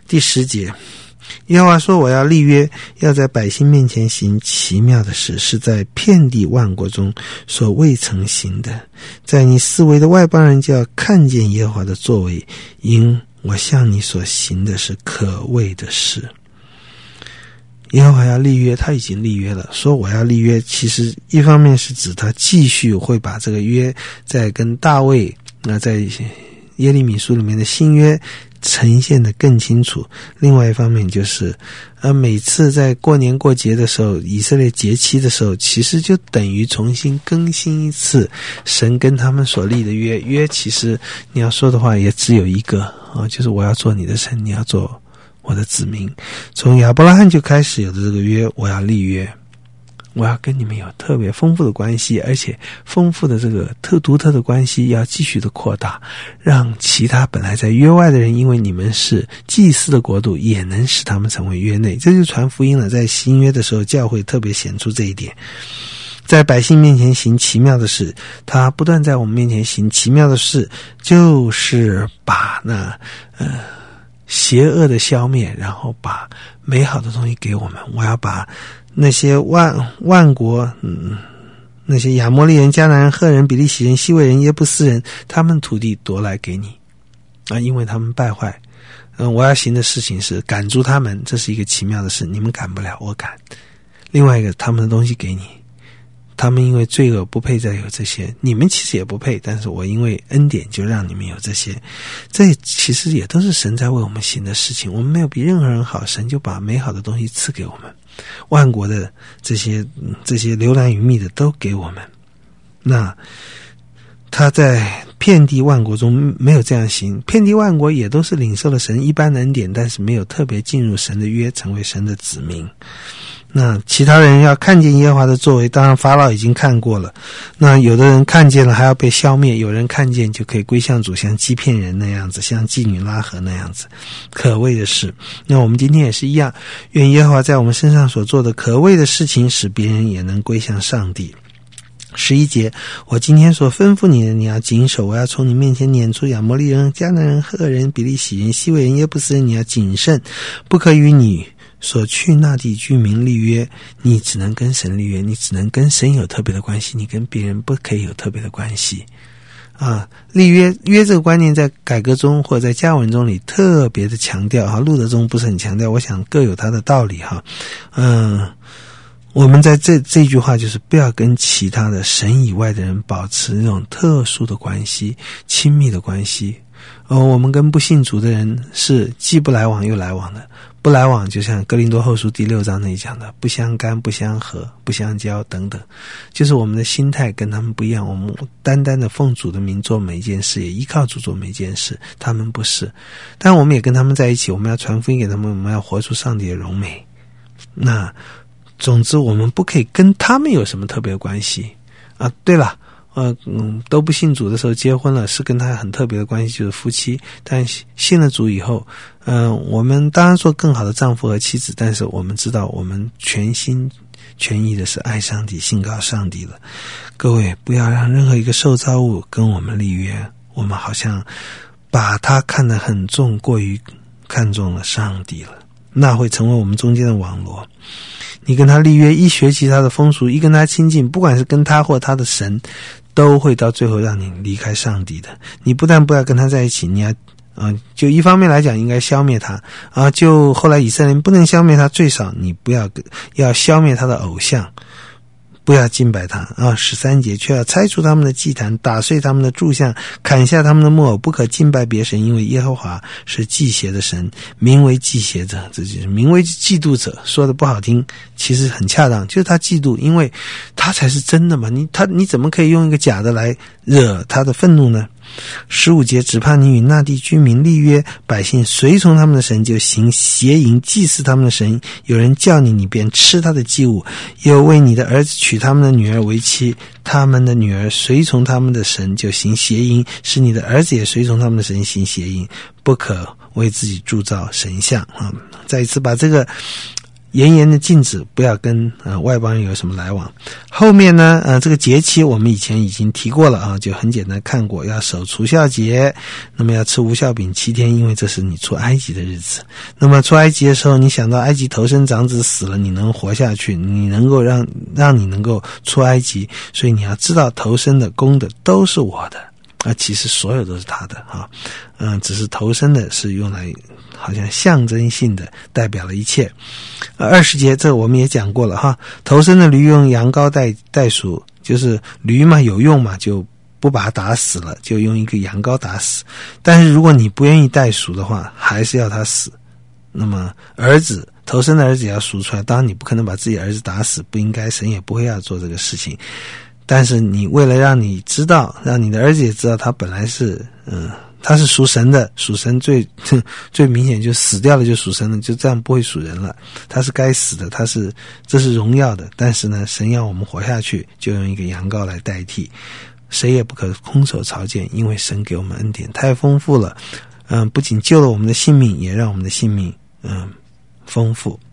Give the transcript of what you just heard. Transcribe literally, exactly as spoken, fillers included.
第十节，耶和华说，我要立约，要在百姓面前行奇妙的事，是在遍地万国中所未曾行的。在你四围的外邦人就要看见耶和华的作为，因我向你所行的是可畏的事。耶和华要立约，他已经立约了，说我要立约，其实一方面是指他继续会把这个约在跟大卫，那在耶利米书里面的新约呈现得更清楚。另外一方面就是呃，每次在过年过节的时候，以色列节期的时候，其实就等于重新更新一次神跟他们所立的约。约其实你要说的话也只有一个啊，就是我要做你的神，你要做我的子民。从亚伯拉罕就开始有的这个约，我要立约，我要跟你们有特别丰富的关系，而且丰富的这个特独特的关系要继续的扩大，让其他本来在约外的人，因为你们是祭司的国度，也能使他们成为约内。这就传福音了。在新约的时候，教会特别显出这一点，在百姓面前行奇妙的事，他不断在我们面前行奇妙的事，就是把那呃邪恶的消灭，然后把美好的东西给我们。我要把那些万万国，嗯，那些亚摩利人、迦南人、赫人、比利洗人、西魏人、耶布斯人，他们土地夺来给你啊，因为他们败坏。嗯，我要行的事情是赶逐他们，这是一个奇妙的事，你们赶不了，我赶。另外一个，他们的东西给你，他们因为罪恶不配再有这些，你们其实也不配，但是我因为恩典就让你们有这些。这其实也都是神在为我们行的事情，我们没有比任何人好，神就把美好的东西赐给我们，万国的这些这些流难与密的都给我们。那他在遍地万国中没有这样行，遍地万国也都是领受了神一般的恩典，但是没有特别进入神的约，成为神的子民。那其他人要看见耶和华的作为，当然法老已经看过了，那有的人看见了还要被消灭，有人看见就可以归向主，像欺骗人那样子，像妓女拉合那样子，可畏的事。那我们今天也是一样，愿耶和华在我们身上所做的可畏的事情，使别人也能归向上帝。十一节，我今天所吩咐你的，你要谨守，我要从你面前撵出亚摩利人、迦南人、赫人、比利洗人、西魏人、耶布斯人，你要谨慎，不可与你所去那地居民立约。你只能跟神立约，你只能跟神有特别的关系，你跟别人不可以有特别的关系啊。立约约这个观念在改革中或者在加文中里特别的强调哈，路德中不是很强调，我想各有它的道理哈。嗯，我们在这这句话就是不要跟其他的神以外的人保持那种特殊的关系、亲密的关系。而我们跟不信主的人是既不来往又来往的。不来往就像哥林多后书第六章那里讲的，不相干、不相合、不相交等等，就是我们的心态跟他们不一样。我们单单的奉主的名做每一件事，也依靠主做每一件事，他们不是。但我们也跟他们在一起，我们要传福音给他们，我们要活出上帝的荣美。那总之我们不可以跟他们有什么特别的关系啊。对了，呃嗯，都不信主的时候结婚了，是跟他很特别的关系，就是夫妻。但信了主以后，嗯、呃，我们当然做更好的丈夫和妻子，但是我们知道我们全心全意的是爱上帝、信靠上帝了。各位，不要让任何一个受造物跟我们立约，我们好像把他看得很重，过于看重了上帝了，那会成为我们中间的网罗。你跟他立约，一学习他的风俗，一跟他亲近，不管是跟他或他的神，都会到最后让你离开上帝的。你不但不要跟他在一起，你要啊、呃，就一方面来讲应该消灭他啊、呃，就后来以色列人不能消灭他，最少你不要要消灭他的偶像，不要敬拜他啊。十三节，却要拆除他们的祭坛，打碎他们的柱像，砍下他们的木偶，不可敬拜别神，因为耶和华是忌邪的神，名为忌邪者，这就是名为嫉妒者。说的不好听，其实很恰当，就是他嫉妒，因为他才是真的嘛，你他你怎么可以用一个假的来惹他的愤怒呢？十五节，只怕你与那地居民立约，百姓随从他们的神，就行邪淫，祭祀他们的神。有人叫你，你便吃他的祭物；又为你的儿子娶他们的女儿为妻，他们的女儿随从他们的神，就行邪淫，使你的儿子也随从他们的神行邪淫。不可为自己铸造神像啊！再一次把这个严严的禁止不要跟呃外邦人有什么来往。后面呢，呃，这个节期我们以前已经提过了啊，就很简单看过，要守除酵节，那么要吃无酵饼七天，因为这是你出埃及的日子。那么出埃及的时候，你想到埃及头生长子死了，你能活下去，你能够让让你能够出埃及，所以你要知道头生的公的都是我的。啊，其实所有都是他的哈，嗯，只是头生的是用来好像象征性的代表了一切。呃，二十节这我们也讲过了哈，头生的驴用羊羔代代赎，就是驴嘛有用嘛，就不把它打死了，就用一个羊羔打死。但是如果你不愿意代赎的话，还是要他死。那么儿子头生的儿子要赎出来，当然你不可能把自己儿子打死，不应该，神也不会要做这个事情。但是你为了让你知道，让你的儿子也知道他本来是嗯他是属神的，属神最最明显就死掉了就属神的，就这样不会属人了，他是该死的，他是这是荣耀的。但是呢，神要我们活下去，就用一个羊羔来代替，谁也不可空手朝见，因为神给我们恩典太丰富了，嗯，不仅救了我们的性命，也让我们的性命嗯丰富。